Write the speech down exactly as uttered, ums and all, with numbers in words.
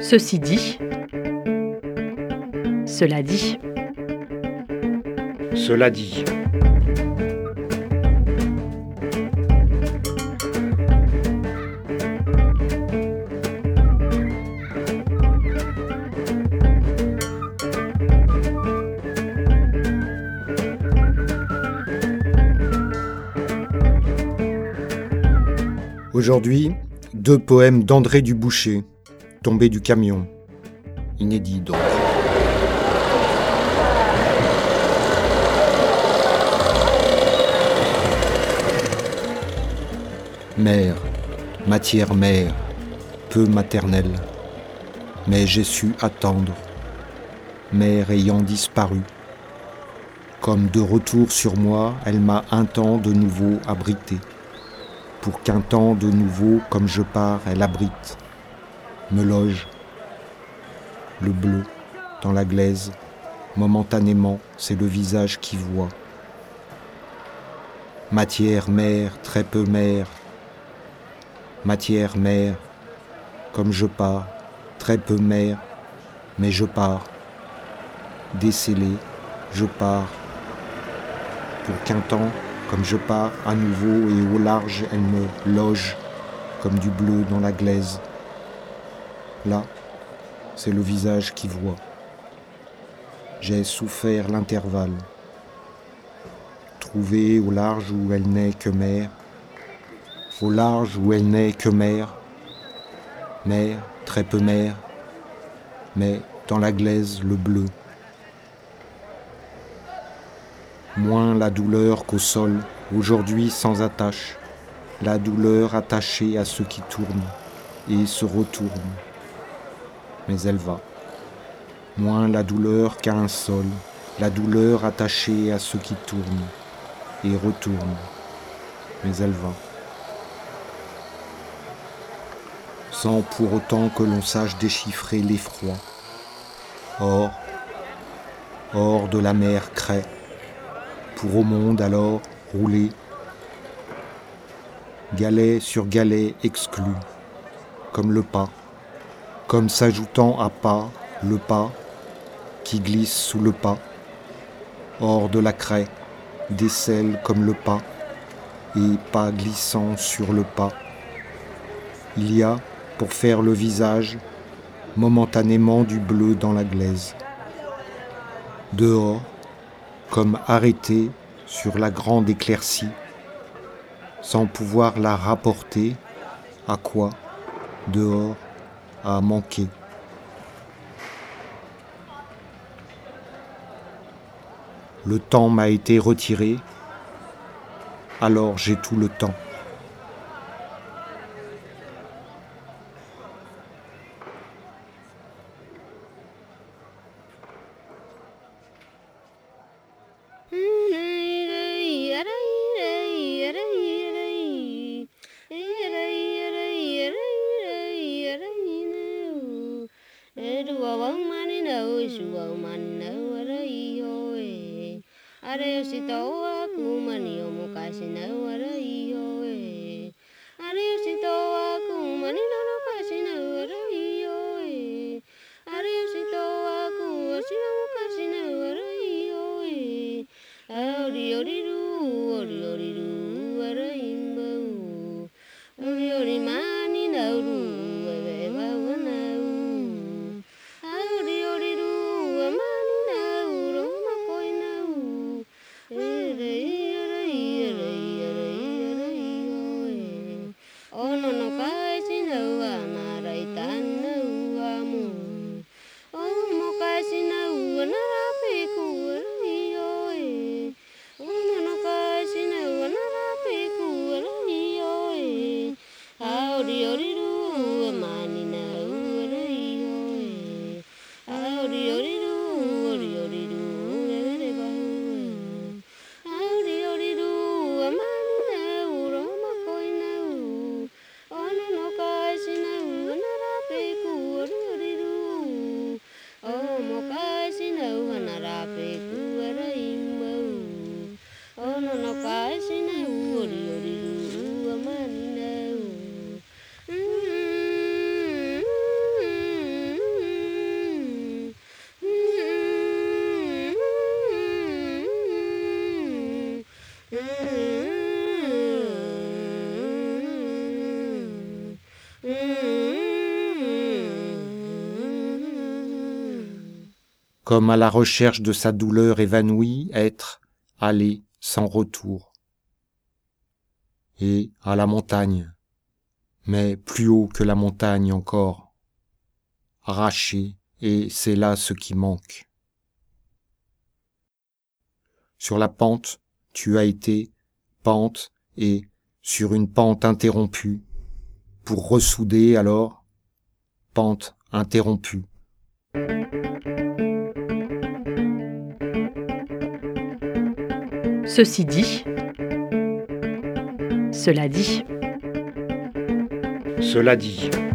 Ceci dit, cela dit. Cela dit. Aujourd'hui, deux poèmes d'André Dubouché, tombés du camion, inédits donc. Mère, matière mère, peu maternelle, mais j'ai su attendre, mère ayant disparu. Comme de retour sur moi, elle m'a un temps de nouveau abrité. Pour qu'un temps de nouveau, comme je pars, elle abrite, me loge. Le bleu, dans la glaise, momentanément, c'est le visage qui voit. Matière mère, très peu mère, matière mère, comme je pars, très peu mère, mais je pars. Décellé, je pars. Pour qu'un temps, comme je pars à nouveau et au large, elle me loge comme du bleu dans la glaise. Là, c'est le visage qui voit. J'ai souffert l'intervalle. Trouvé au large où elle n'est que mer, au large où elle n'est que mer, mer, très peu mer, mais dans la glaise le bleu. Moins la douleur qu'au sol, aujourd'hui sans attache, la douleur attachée à ce qui tourne et se retourne. Mais elle va. Moins la douleur qu'à un sol, la douleur attachée à ce qui tourne et retourne. Mais elle va. Sans pour autant que l'on sache déchiffrer l'effroi. Hors, hors de la mer craie, pour au monde alors rouler, galet sur galet exclu, comme le pas, comme s'ajoutant à pas, le pas, qui glisse sous le pas, hors de la craie, décèle comme le pas, et pas glissant sur le pas. Il y a, pour faire le visage, momentanément du bleu dans la glaise. Dehors, comme arrêté sur la grande éclaircie, sans pouvoir la rapporter, à quoi, dehors, à manquer. Le temps m'a été retiré, alors j'ai tout le temps. comme à la recherche de sa douleur évanouie, être, aller sans retour. Et à la montagne, mais plus haut que la montagne encore, arraché, et c'est là ce qui manque. Sur la pente, tu as été, pente, et sur une pente interrompue, pour ressouder alors, pente interrompue. Ceci dit, cela dit. Cela dit.